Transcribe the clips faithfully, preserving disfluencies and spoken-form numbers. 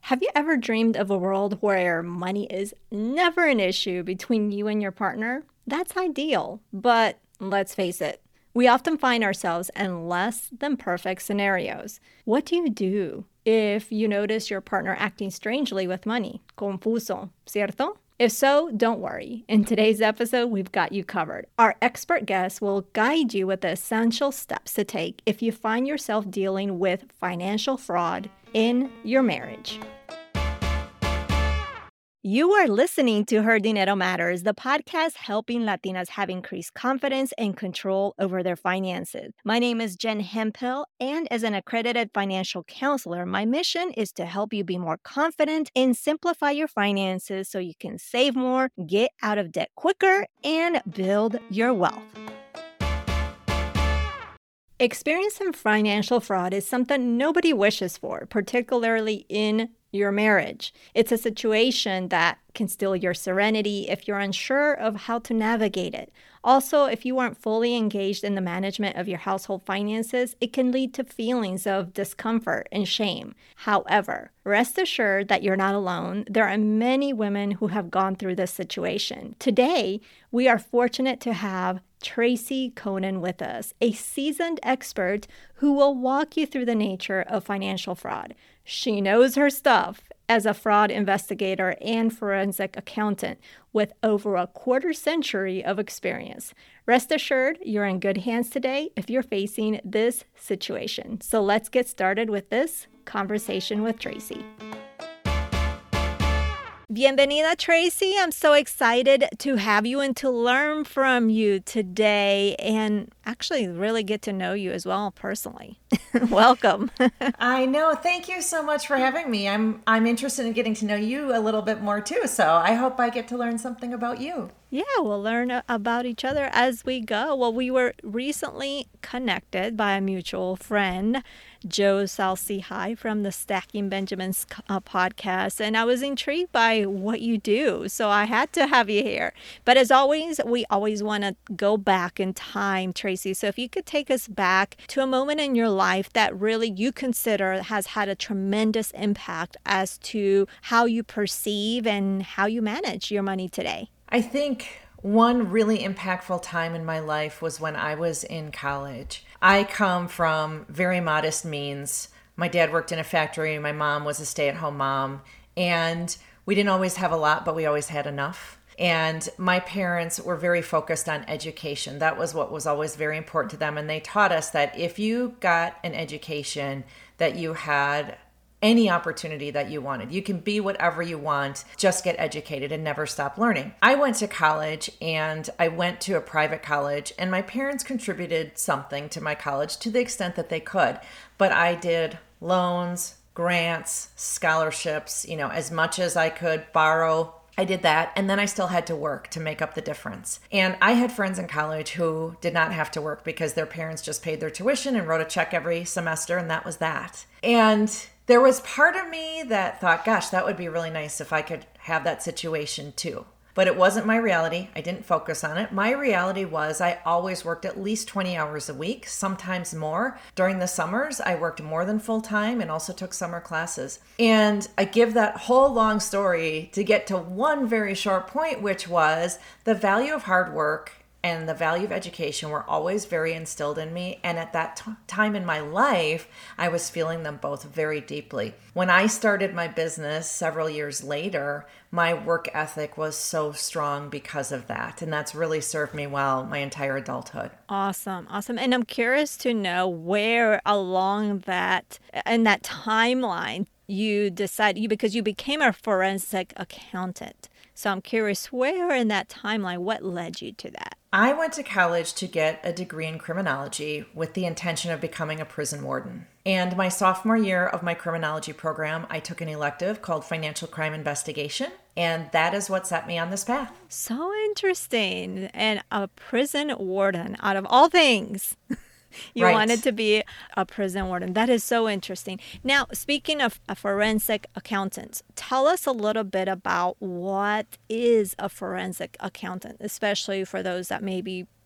Have you ever dreamed of a world where money is never an issue between you and your partner? That's ideal, but let's face it, we often find ourselves in less than perfect scenarios. What do you do if you notice your partner acting strangely with money? Confuso, ¿cierto? If so, don't worry. In today's episode, we've got you covered. Our expert guest will guide you with the essential steps to take if you find yourself dealing with financial fraud in your marriage. You are listening to Her Dinero Matters, the podcast helping Latinas have increased confidence and control over their finances. My name is Jen Hemphill, and as an accredited financial counselor, my mission is to help you be more confident and simplify your finances so you can save more, get out of debt quicker, and build your wealth. Experiencing financial fraud is something nobody wishes for, particularly in your marriage. It's a situation that can steal your serenity if you're unsure of how to navigate it. Also, if you aren't fully engaged in the management of your household finances, it can lead to feelings of discomfort and shame. However, rest assured that you're not alone. There are many women who have gone through this situation. Today, we are fortunate to have Tracy Conan with us, a seasoned expert who will walk you through the nature of financial fraud. She knows her stuff as a fraud investigator and forensic accountant with over a quarter century of experience. Rest assured, you're in good hands today if you're facing this situation. So let's get started with this conversation with Tracy. Bienvenida, Tracy. I'm so excited to have you and to learn from you today and actually really get to know you as well personally. Welcome. I know. Thank you so much for having me. I'm I'm interested in getting to know you a little bit more too. So I hope I get to learn something about you. Yeah, we'll learn about each other as we go. Well, we were recently connected by a mutual friend, Joe Salcihai from the Stacking Benjamins uh, podcast, and I was intrigued by what you do, so I had to have you here. But as always, we always want to go back in time, Tracy. So if you could take us back to a moment in your life that really you consider has had a tremendous impact as to how you perceive and how you manage your money today. I think one really impactful time in my life was when I was in college. I come from very modest means. My dad worked in a factory. My mom was a stay-at-home mom. And we didn't always have a lot, but we always had enough. And my parents were very focused on education. That was what was always very important to them. And they taught us that if you got an education, that you had any opportunity that you wanted. You can be whatever you want, just get educated and never stop learning. I went to college and I went to a private college and my parents contributed something to my college to the extent that they could. But I did loans, grants, scholarships, you know, as much as I could borrow. I did that, and then I still had to work to make up the difference. And I had friends in college who did not have to work because their parents just paid their tuition and wrote a check every semester, and that was that. And there was part of me that thought, gosh, that would be really nice if I could have that situation too. But it wasn't my reality. I didn't focus on it. My reality was I always worked at least twenty hours a week, sometimes more. During the summers, I worked more than full time and also took summer classes. And I give that whole long story to get to one very short point, which was the value of hard work and the value of education were always very instilled in me. And at that t- time in my life, I was feeling them both very deeply. When I started my business several years later, my work ethic was so strong because of that. And that's really served me well my entire adulthood. Awesome. Awesome. And I'm curious to know where along that, in that timeline, you decided, you because you became a forensic accountant. So I'm curious, where in that timeline, what led you to that? I went to college to get a degree in criminology with the intention of becoming a prison warden. And my sophomore year of my criminology program, I took an elective called Financial Crime Investigation. And that is what set me on this path. So interesting. And a prison warden, out of all things. You right. wanted to be a prison warden. That is so interesting. Now, speaking of a forensic accountant, tell us a little bit about what is a forensic accountant, especially for those that maybe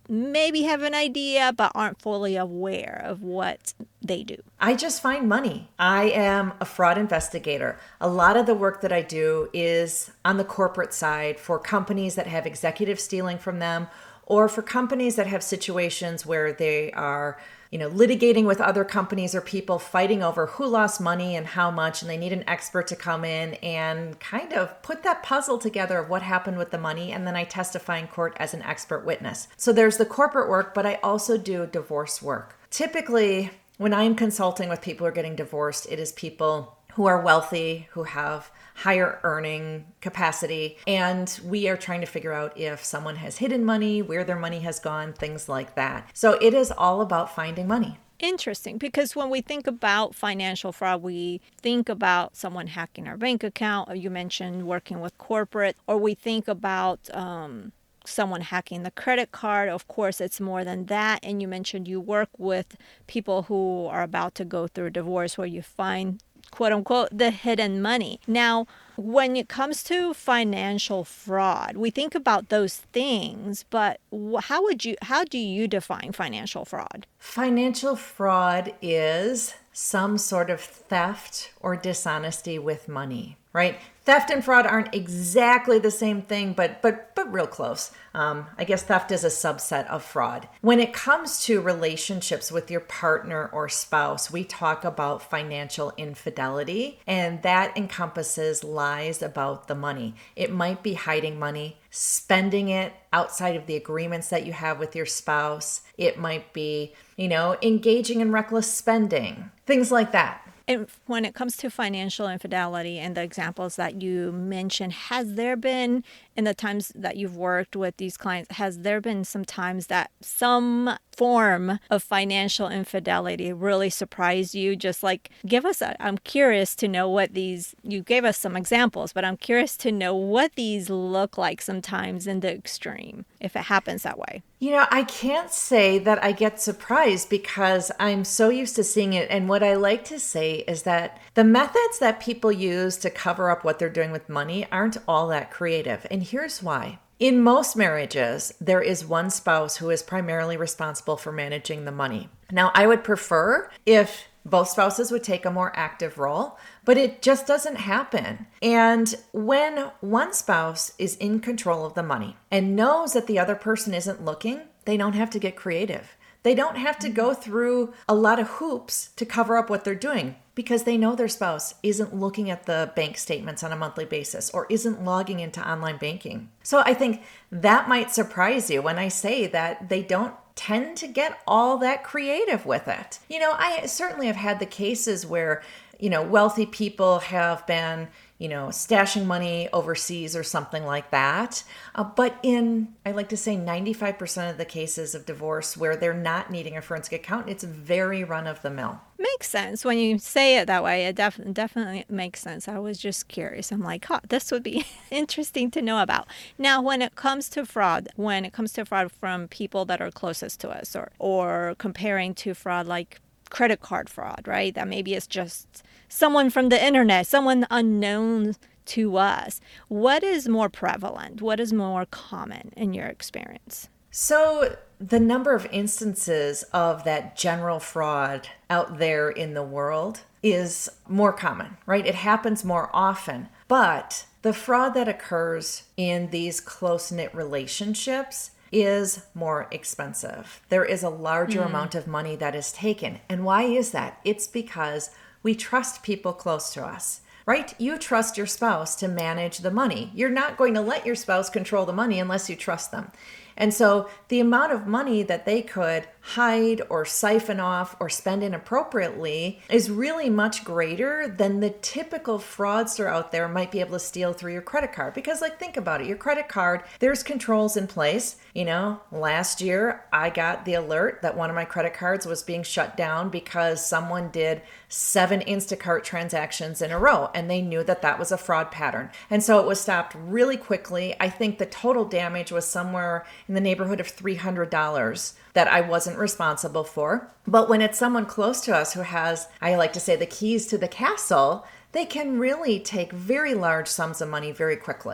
maybe have an idea but aren't fully aware of what they do? I just find money. I am a fraud investigator. A lot of the work that I do is on the corporate side for companies that have executive stealing from them, or for companies that have situations where they are, you know, litigating with other companies or people fighting over who lost money and how much, and they need an expert to come in and kind of put that puzzle together of what happened with the money, and then I testify in court as an expert witness. So there's the corporate work, but I also do divorce work. Typically, when I'm consulting with people who are getting divorced, it is people who are wealthy, who have higher earning capacity, and we are trying to figure out if someone has hidden money, where their money has gone, things like that. So it is all about finding money. Interesting, because when we think about financial fraud, we think about someone hacking our bank account, or you mentioned working with corporate, or we think about um, someone hacking the credit card. Of course, it's more than that. And you mentioned you work with people who are about to go through a divorce where you find, quote unquote, the hidden money. Now, when it comes to financial fraud, we think about those things, but how would you, how do you define financial fraud? Financial fraud is some sort of theft or dishonesty with money, right? Theft and fraud aren't exactly the same thing, but but but real close. Um, I guess theft is a subset of fraud. When it comes to relationships with your partner or spouse, we talk about financial infidelity, and that encompasses lies about the money. It might be hiding money, spending it outside of the agreements that you have with your spouse. It might be, you know, engaging in reckless spending, things like that. And when it comes to financial infidelity and the examples that you mentioned, has there been, in the times that you've worked with these clients, has there been some times that some form of financial infidelity really surprised you? Just like, give us, a, I'm curious to know what these, you gave us some examples, but I'm curious to know what these look like sometimes in the extreme, if it happens that way. You know, I can't say that I get surprised because I'm so used to seeing it. And what I like to say is that the methods that people use to cover up what they're doing with money aren't all that creative. And here's why. In most marriages, there is one spouse who is primarily responsible for managing the money. Now, I would prefer if both spouses would take a more active role, but it just doesn't happen. And when one spouse is in control of the money and knows that the other person isn't looking, they don't have to get creative. They don't have to go through a lot of hoops to cover up what they're doing because they know their spouse isn't looking at the bank statements on a monthly basis or isn't logging into online banking. So I think that might surprise you when I say that they don't tend to get all that creative with it. You know, I certainly have had the cases where, you know, wealthy people have been, you know, stashing money overseas or something like that. Uh, but in, I like to say ninety-five percent of the cases of divorce where they're not needing a forensic accountant, it's very run of the mill. Makes sense. When you say it that way, it def- definitely makes sense. I was just curious. I'm like, huh, this would be interesting to know about. Now, when it comes to fraud, when it comes to fraud from people that are closest to us, or, or comparing to fraud like credit card fraud, right? That maybe it's just someone from the internet, someone unknown to us. What is more prevalent? What is more common in your experience? So the number of instances of that general fraud out there in the world is more common, right? It happens more often. But the fraud that occurs in these close-knit relationships is more expensive. There is a larger mm. amount of money that is taken. And why is that? It's because we trust people close to us, right? You trust your spouse to manage the money. You're not going to let your spouse control the money unless you trust them. And so the amount of money that they could hide or siphon off or spend inappropriately is really much greater than the typical fraudster out there might be able to steal through your credit card. Because, like, think about it. Your credit card, there's controls in place. You know, last year I got the alert that one of my credit cards was being shut down because someone did seven Instacart transactions in a row, and they knew that that was a fraud pattern. And so it was stopped really quickly. I think the total damage was somewhere in the neighborhood of three hundred dollars that I wasn't responsible for. But when it's someone close to us who has, I like to say, the keys to the castle, they can really take very large sums of money very quickly.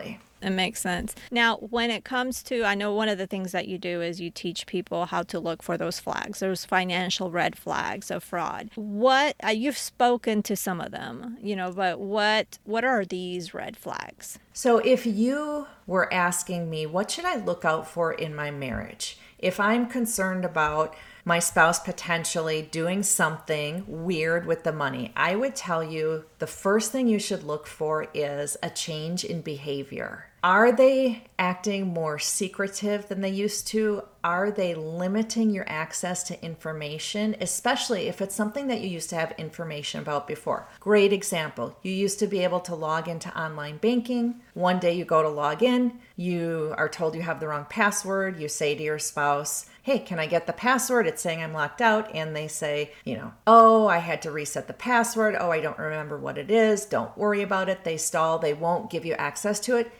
It makes sense. Now, when it comes to, I know one of the things that you do is you teach people how to look for those flags, those financial red flags of fraud. What, uh, you've spoken to some of them, you know, but what, what are these red flags? So if you were asking me, what should I look out for in my marriage? If I'm concerned about my spouse potentially doing something weird with the money, I would tell you the first thing you should look for is a change in behavior. Are they acting more secretive than they used to? Are they limiting your access to information, especially if it's something that you used to have information about before? Great example. You used to be able to log into online banking. One day you go to log in, you are told you have the wrong password. You say to your spouse, hey, can I get the password? It's saying I'm locked out. And they say, you know, oh, I had to reset the password. Oh, I don't remember what it is. Don't worry about it. They stall. They won't give you access to it.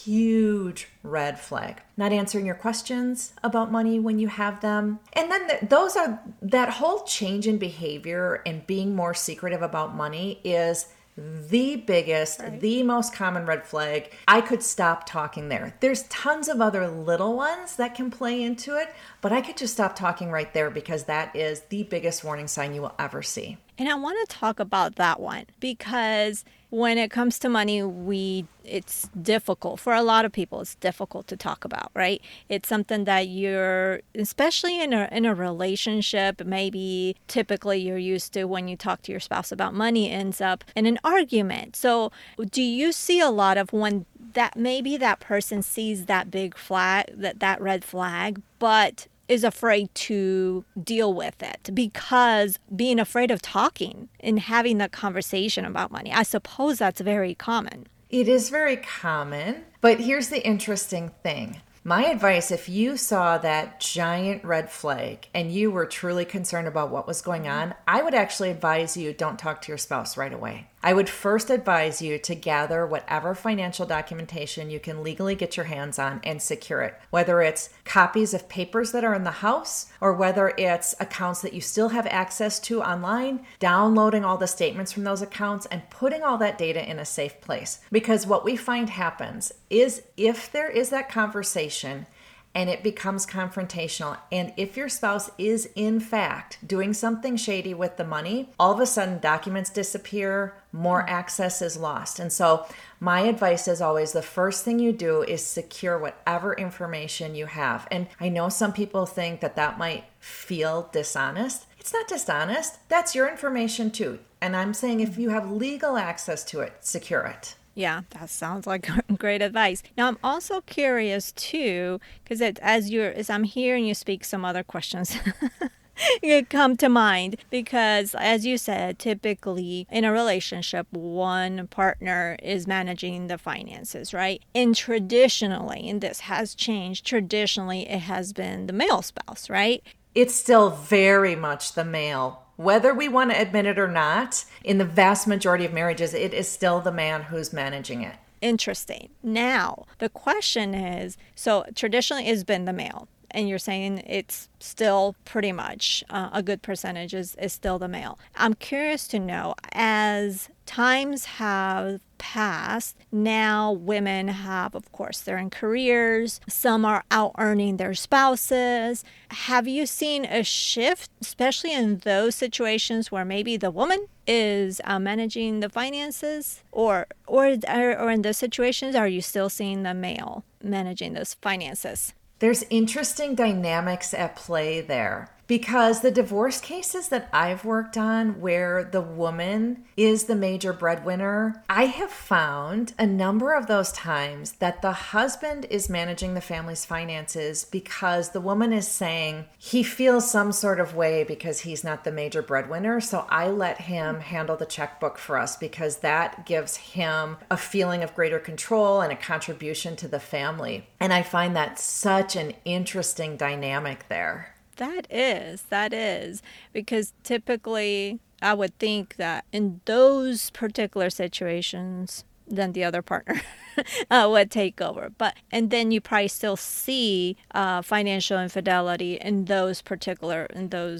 Huge red flag. Not answering your questions about money when you have them. And then th- those are, that whole change in behavior and being more secretive about money is the biggest, right. the most common red flag. I could stop talking there. There's tons of other little ones that can play into it, but I could just stop talking right there because that is the biggest warning sign you will ever see. And I want to talk about that one because when it comes to money, we it's difficult for a lot of people. It's difficult to talk about, right? It's something that you're, especially in a in a relationship, maybe typically you're used to when you talk to your spouse about money ends up in an argument. So do you see a lot of when that maybe that person sees that big flag, that that red flag, but is afraid to deal with it because being afraid of talking and having the conversation about money? I suppose that's very common. It is very common, but here's the interesting thing. My advice, if you saw that giant red flag and you were truly concerned about what was going on, I would actually advise you don't talk to your spouse right away. I would first advise you to gather whatever financial documentation you can legally get your hands on and secure it, whether it's copies of papers that are in the house or whether it's accounts that you still have access to online, downloading all the statements from those accounts and putting all that data in a safe place. Because what we find happens is if there is that conversation and it becomes confrontational, and if your spouse is in fact doing something shady with the money, all of a sudden documents disappear, more access is lost. And so my advice is always the first thing you do is secure whatever information you have. And I know some people think that that might feel dishonest. It's not dishonest. That's your information too. And I'm saying if you have legal access to it, secure it. Yeah, that sounds like great advice. Now, I'm also curious too, because as you're, as I'm hearing you speak, some other questions come to mind. Because as you said, typically in a relationship, one partner is managing the finances, right? And traditionally, and this has changed, traditionally it has been the male spouse, right? It's still very much the male. Whether we want to admit it or not, in the vast majority of marriages, it is still the man who's managing it. Interesting. Now, the question is, so traditionally it's been the male, and you're saying it's still pretty much uh, a good percentage is, is still the male. I'm curious to know, as times have passed, now women have, of course, they're in careers. Some are out earning their spouses. Have you seen a shift, especially in those situations where maybe the woman is uh, managing the finances? Or, or, or in those situations, are you still seeing the male managing those finances? There's interesting dynamics at play there because the divorce cases that I've worked on where the woman is the major breadwinner, I have found a number of those times that the husband is managing the family's finances because the woman is saying he feels some sort of way because he's not the major breadwinner. So I let him handle the checkbook for us because that gives him a feeling of greater control and a contribution to the family. And I find that such an interesting dynamic there. That is, that is, because typically I would think that in those particular situations, then the other partner uh, would take over. But and then you probably still see uh, financial infidelity in those particular in those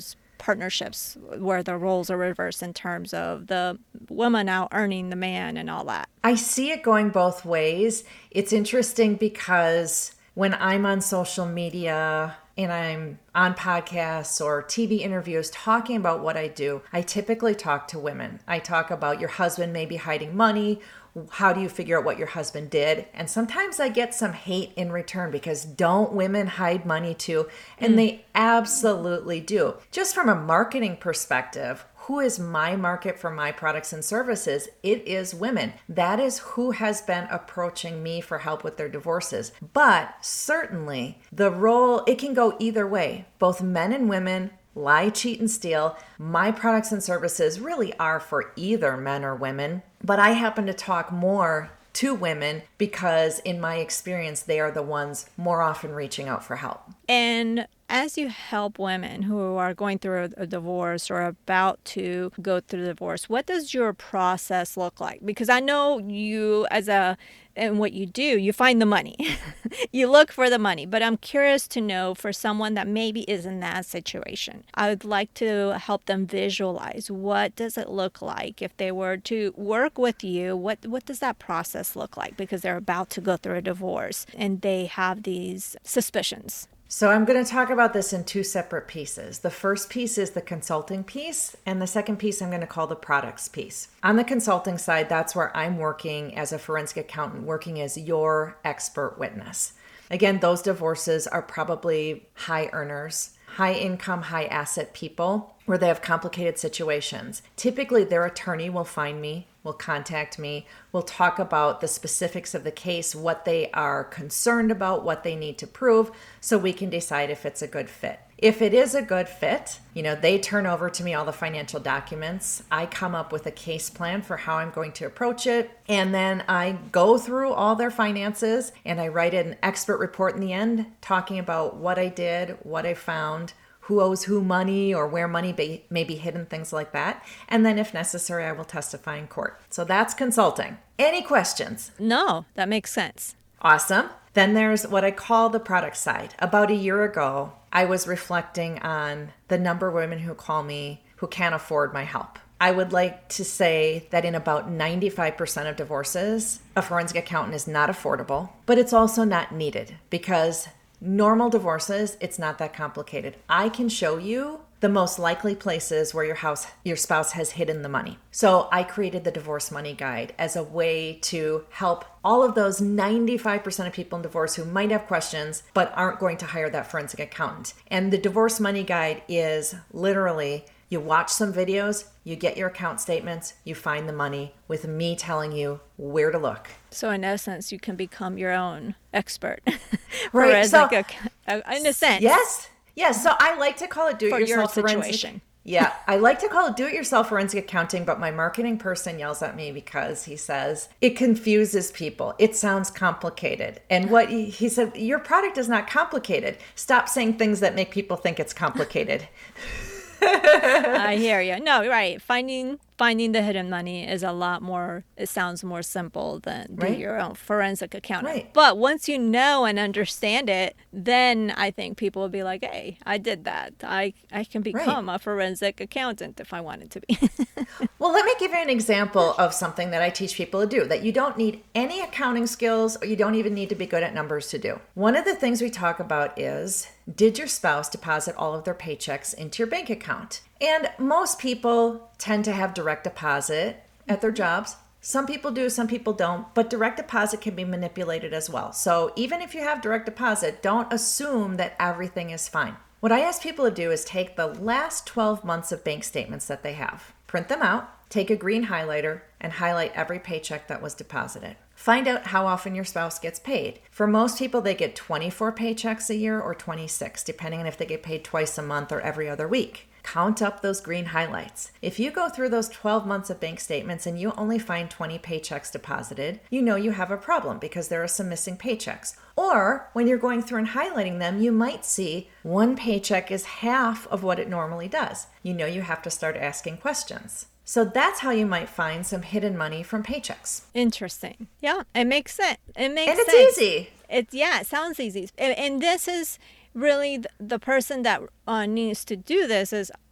partnerships where the roles are reversed in terms of the woman out earning the man and all that? I see it going both ways. It's interesting because when I'm on social media and I'm on podcasts or T V interviews talking about what I do, I typically talk to women. I talk about your husband may be hiding money. How do you figure out what your husband did? And sometimes I get some hate in return because don't women hide money too? And mm. they absolutely do. Just from a marketing perspective, who is my market for my products and services? It is women. That is who has been approaching me for help with their divorces. But certainly the role, it can go either way. Both men and women lie, cheat, and steal. My products and services really are for either men or women, but I happen to talk more to women because in my experience, they are the ones more often reaching out for help. And as you help women who are going through a divorce or about to go through the divorce, what does your process look like? Because I know you as a, and what you do, you find the money. You look for the money. But I'm curious to know for someone that maybe is in that situation, I would like to help them visualize what does it look like if they were to work with you. What, what does that process look like? Because they're about to go through a divorce and they have these suspicions. So I'm going to talk about this in two separate pieces. The first piece is the consulting piece, and the second piece I'm going to call the products piece. On the consulting side, that's where I'm working as a forensic accountant, working as your expert witness. Again, those divorces are probably high earners, high income, high asset people where they have complicated situations. Typically, their attorney will find me, will contact me, will talk about the specifics of the case, what they are concerned about, what they need to prove, so we can decide if it's a good fit. If it is a good fit, you know, they turn over to me all the financial documents. I come up with a case plan for how I'm going to approach it. And then I go through all their finances and I write an expert report in the end, talking about what I did, what I found, who owes who money or where money be, may be hidden, things like that. And then if necessary, I will testify in court. So that's consulting. Any questions? No, that makes sense. Awesome. Then there's what I call the product side. About a year ago, I was reflecting on the number of women who call me who can't afford my help. I would like to say that in about ninety-five percent of divorces, a forensic accountant is not affordable, but it's also not needed because normal divorces, it's not that complicated. I can show you the most likely places where your house, your spouse has hidden the money. So I created the Divorce Money Guide as a way to help all of those ninety-five percent of people in divorce who might have questions but aren't going to hire that forensic accountant. And the Divorce Money Guide is literally, you watch some videos, you get your account statements, you find the money with me telling you where to look. So in essence, you can become your own expert. Right. So, in a sense. Yes. Yes. So I like to call it do-it-yourself for your forensic. situation. Yeah. I like to call it do-it-yourself forensic accounting, but my marketing person yells at me because he says it confuses people. It sounds complicated. And what he, he said, your product is not complicated. Stop saying things that make people think it's complicated. I hear you. No, right. Finding finding the hidden money is a lot more, it sounds more simple than do right. your own forensic accounting. Right. But once you know and understand it, then I think people will be like, hey, I did that. I, I can become right. a forensic accountant if I wanted to be. Well, let me give you an example of something that I teach people to do that you don't need any accounting skills or you don't even need to be good at numbers to do. One of the things we talk about is, did your spouse deposit all of their paychecks into your bank account? And most people tend to have direct deposit at their jobs. Some people do, some people don't, but direct deposit can be manipulated as well. So even if you have direct deposit, don't assume that everything is fine. What I ask people to do is take the last twelve months of bank statements that they have, print them out, take a green highlighter, and highlight every paycheck that was deposited. Find out how often your spouse gets paid. For most people, they get twenty-four paychecks a year or twenty-six, depending on if they get paid twice a month or every other week. Count up those green highlights. If you go through those twelve months of bank statements and you only find twenty paychecks deposited, you know you have a problem because there are some missing paychecks. Or when you're going through and highlighting them, you might see one paycheck is half of what it normally does. You know you have to start asking questions. So that's how you might find some hidden money from paychecks. Interesting. Yeah, it makes sense. It makes and it's sense. easy. It's yeah, it sounds easy. And, and this is really the, the person that uh, needs to do this is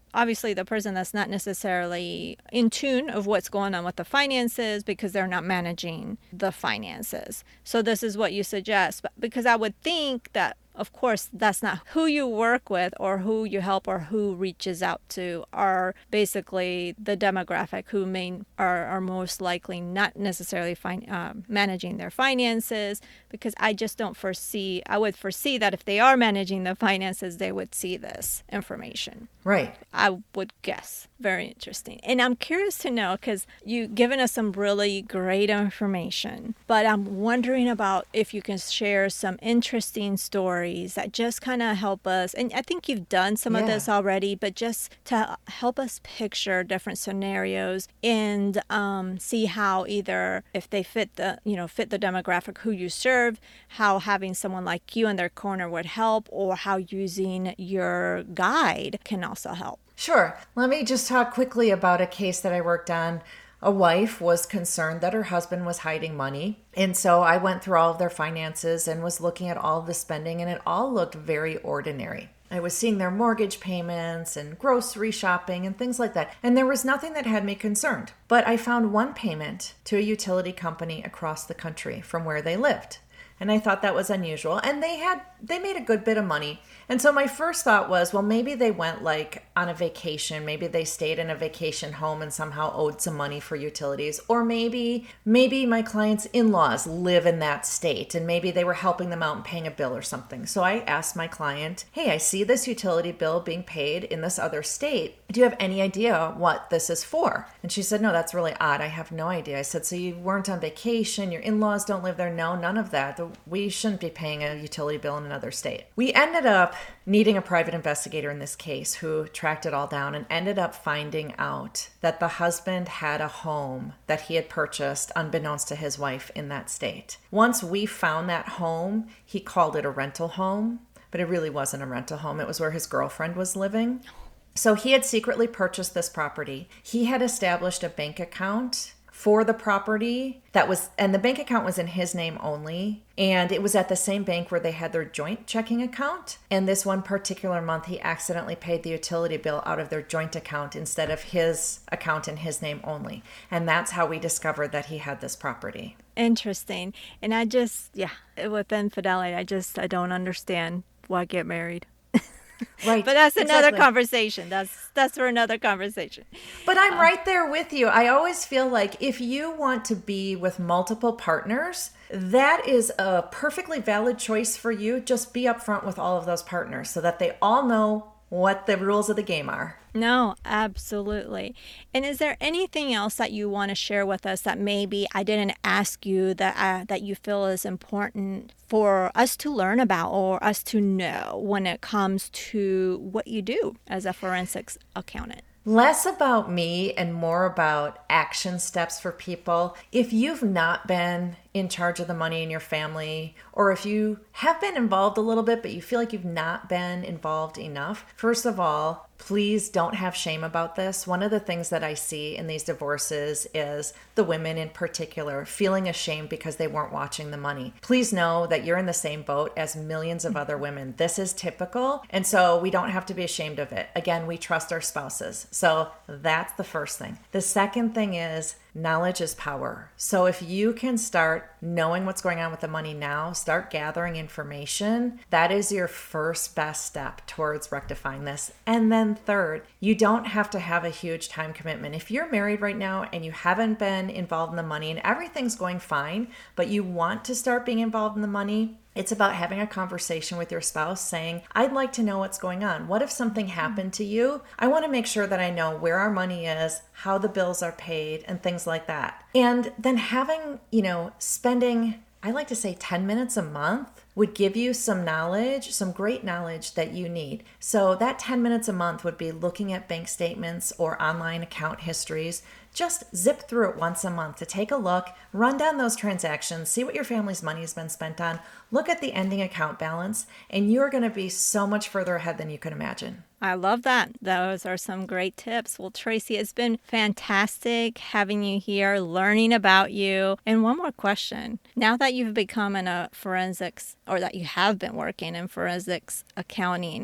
obviously the person that's not necessarily in tune of what's going on with the finances because they're not managing the finances. So this is what you suggest. But because I would think that, of course, that's not who you work with or who you help or who reaches out to, are basically the demographic who may are, are most likely not necessarily fin- uh, managing their finances, because I just don't foresee, I would foresee that if they are managing the finances, they would see this information. Right. I would guess. Very interesting. And I'm curious to know, because you've given us some really great information, but I'm wondering about if you can share some interesting stories that just kind of help us. And I think you've done some yeah. of this already, but just to help us picture different scenarios and um, see how either if they fit the, you know, fit the demographic who you serve, how having someone like you in their corner would help, or how using your guide can also help. Sure. Let me just talk quickly about a case that I worked on. A wife was concerned that her husband was hiding money. And so I went through all of their finances and was looking at all of the spending, and it all looked very ordinary. I was seeing their mortgage payments and grocery shopping and things like that. And there was nothing that had me concerned. But I found one payment to a utility company across the country from where they lived. And I thought that was unusual. And they had, they made a good bit of money. And so my first thought was, well, maybe they went like on a vacation. Maybe they stayed in a vacation home and somehow owed some money for utilities. Or maybe, maybe my client's in-laws live in that state and maybe they were helping them out and paying a bill or something. So I asked my client, hey, I see this utility bill being paid in this other state. Do you have any idea what this is for? And she said, no, that's really odd. I have no idea. I said, so you weren't on vacation? Your in-laws don't live there? No, none of that. We shouldn't be paying a utility bill in another state. We ended up needing a private investigator in this case who tracked it all down and ended up finding out that the husband had a home that he had purchased unbeknownst to his wife in that state. Once we found that home, he called it a rental home, but it really wasn't a rental home. It was where his girlfriend was living. So he had secretly purchased this property. He had established a bank account for the property that was, and the bank account was in his name only. And it was at the same bank where they had their joint checking account. And this one particular month, he accidentally paid the utility bill out of their joint account instead of his account in his name only. And that's how we discovered that he had this property. Interesting. And I just, yeah, with infidelity, I just, I don't understand why get married. Right. But that's another exactly. conversation. That's that's for another conversation. But I'm uh, right there with you. I always feel like if you want to be with multiple partners, that is a perfectly valid choice for you. Just be upfront with all of those partners so that they all know what the rules of the game are. No, absolutely. And is there anything else that you want to share with us that maybe I didn't ask you that uh, that you feel is important for us to learn about or us to know when it comes to what you do as a forensics accountant? Less about me and more about action steps for people. If you've not been in charge of the money in your family, or if you have been involved a little bit, but you feel like you've not been involved enough, first of all, please don't have shame about this. One of the things that I see in these divorces is the women in particular feeling ashamed because they weren't watching the money. Please know that you're in the same boat as millions of other women. This is typical, and so we don't have to be ashamed of it. Again, we trust our spouses. So that's the first thing. The second thing is knowledge is power. So if you can start knowing what's going on with the money now, start gathering information, that is your first best step towards rectifying this. And then third, you don't have to have a huge time commitment. If you're married right now and you haven't been involved in the money and everything's going fine, but you want to start being involved in the money, it's about having a conversation with your spouse saying, I'd like to know what's going on. What if something happened to you? I want to make sure that I know where our money is, how the bills are paid, and things like that. And then having, you know, spending, I like to say ten minutes a month would give you some knowledge, some great knowledge that you need. So that ten minutes a month would be looking at bank statements or online account histories. Just zip through it once a month to take a look, run down those transactions, see what your family's money has been spent on, look at the ending account balance, and you're going to be so much further ahead than you can imagine. I love that. Those are some great tips. Well, Tracy, it's been fantastic having you here, learning about you. And one more question. Now that you've become in a forensics, or that you have been working in forensics accounting,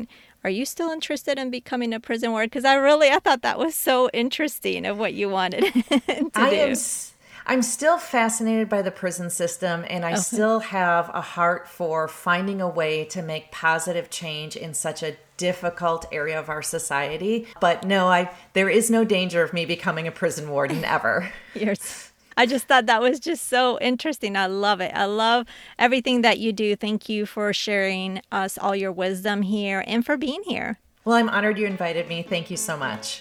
Are you still interested in becoming a prison ward? Because I really, I thought that was so interesting of what you wanted to I do. am I'm still fascinated by the prison system, and I Okay. still have a heart for finding a way to make positive change in such a difficult area of our society. But no, I there is no danger of me becoming a prison warden ever. You're s- I just thought that was just so interesting. I love it. I love everything that you do. Thank you for sharing us all your wisdom here and for being here. Well, I'm honored you invited me. Thank you so much.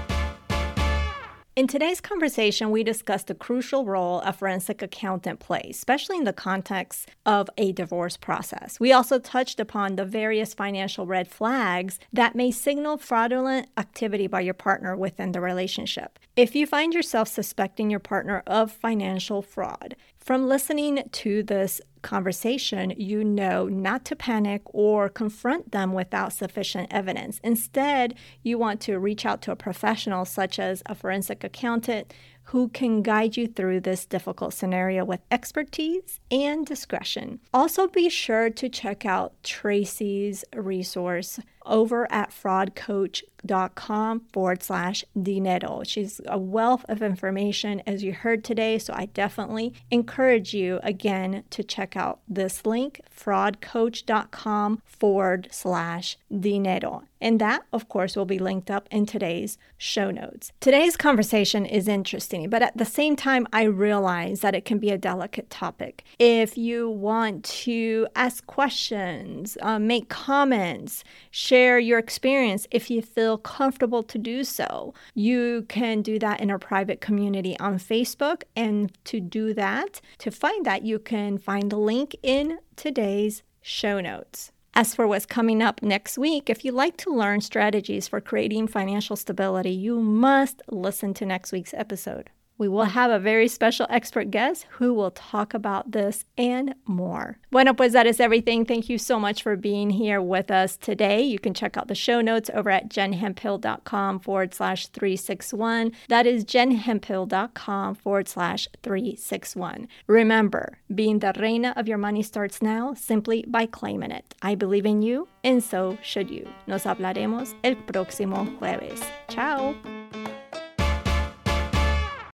In today's conversation, we discussed the crucial role a forensic accountant plays, especially in the context of a divorce process. We also touched upon the various financial red flags that may signal fraudulent activity by your partner within the relationship. If you find yourself suspecting your partner of financial fraud, from listening to this conversation, you know not to panic or confront them without sufficient evidence. Instead, you want to reach out to a professional such as a forensic accountant who can guide you through this difficult scenario with expertise and discretion. Also, be sure to check out Tracy's resource over at fraudcoach.com forward slash dinero. She's a wealth of information, as you heard today, so I definitely encourage you again to check out this link, fraudcoach.com forward slash dinero. And that, of course, will be linked up in today's show notes. Today's conversation is interesting, but at the same time, I realize that it can be a delicate topic. If you want to ask questions, uh, make comments, share your experience, if you feel comfortable to do so, you can do that in our private community on Facebook. And to do that, to find that, you can find the link in today's show notes. As for what's coming up next week, if you'd like to learn strategies for creating financial stability, you must listen to next week's episode. We will have a very special expert guest who will talk about this and more. Bueno, pues that is everything. Thank you so much for being here with us today. You can check out the show notes over at jenhemphill.com forward slash 361. That is jenhemphill.com forward slash 361. Remember, being the reina of your money starts now simply by claiming it. I believe in you, and so should you. Nos hablaremos el próximo jueves. Ciao.